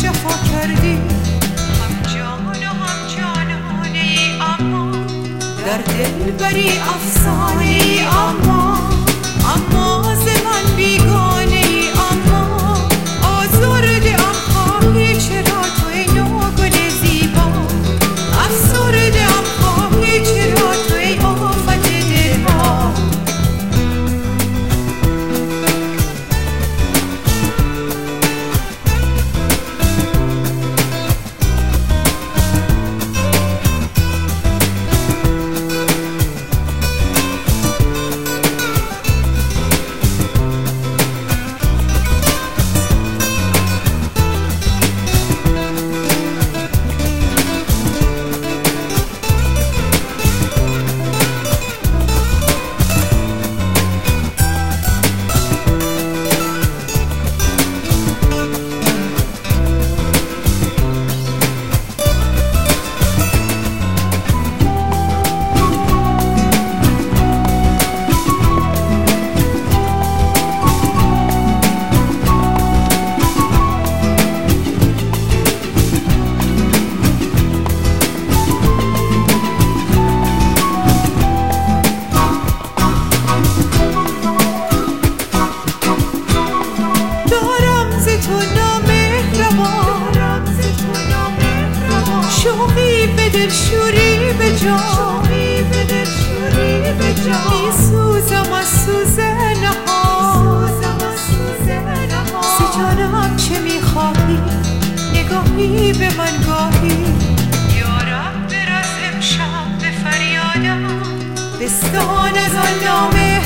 جفا کردی، هم جان و هم جانانه ای اما در دل بری افسانه ای اما ز من بیگانه ای اما آزرده ام خواهی چرا تو ای ناگل زیبا، افسرده ام خواهی چرا تو ای آفت دلها. شوقی به دل شوری به جان، می سوزم از سوز نهان، ز جانم چه می خواهی نگاهی به من گاهی، یارب برس امشب به فریادم بستان از آن نامه